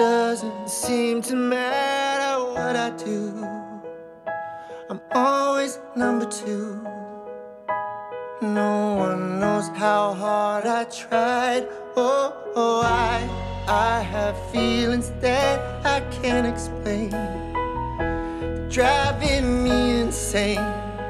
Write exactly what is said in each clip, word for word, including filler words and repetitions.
doesn't seem to matter what I do. I'm always number two. No one knows how hard I tried. Oh, oh, I, I have feelings that I can't explain, driving me insane.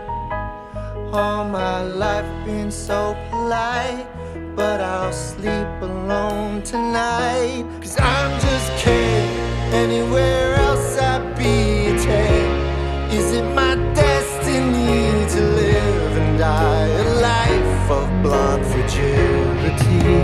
All my life been so polite, but I'll sleep alone tonight. Cause I'm just kidding, anywhere else I'd be a ten. Is it my destiny to live and die a life of blonde fragility?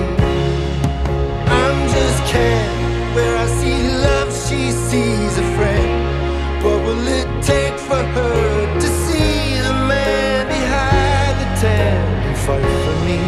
I'm just kidding, where I see love she sees a friend. What will it take for her to see the man behind the tent and fight for me?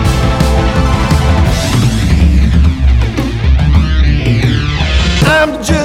I'm just